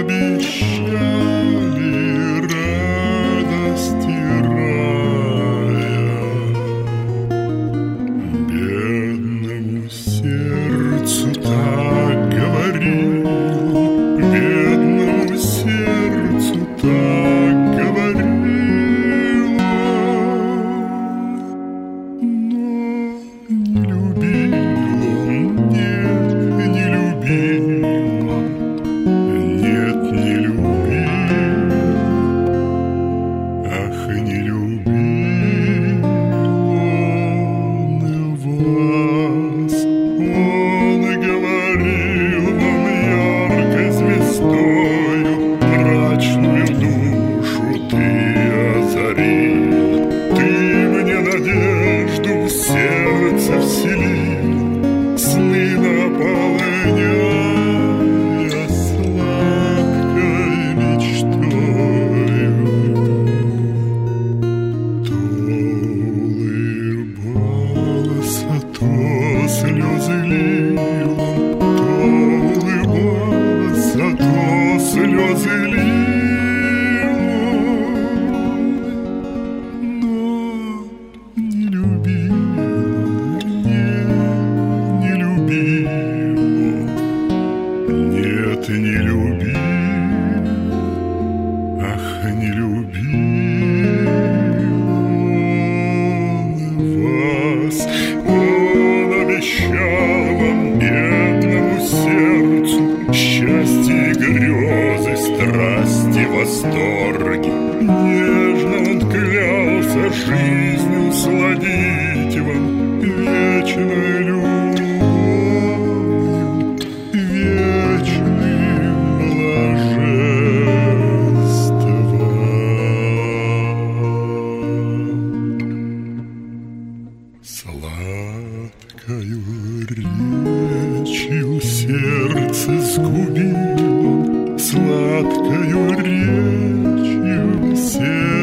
обещали радости рая. Бедному сердцу так говорил, бедному сердцу так говорил, но не любил он, нет, не любил он, нет, не любил, ах, не любил он вас. Он говорил вам яркой звездою, мрачную душу ты озарил, ты мне надежду в сердце вселил, сны наполняя сладкой мечтою. То улыбался, то слезы лил он, то улыбался, то слезы лил он, но не любил он, не любил он, нет, не любил, ах, не любил он вас. Он обещал вам, бедному сердцу, счастье и грезы, страсти, восторги. Нежно он клялся жизнью сладить вам, вечной любовью, вечным блаженством. Сладкою речью сердце сгубил он, сладкою речью сердце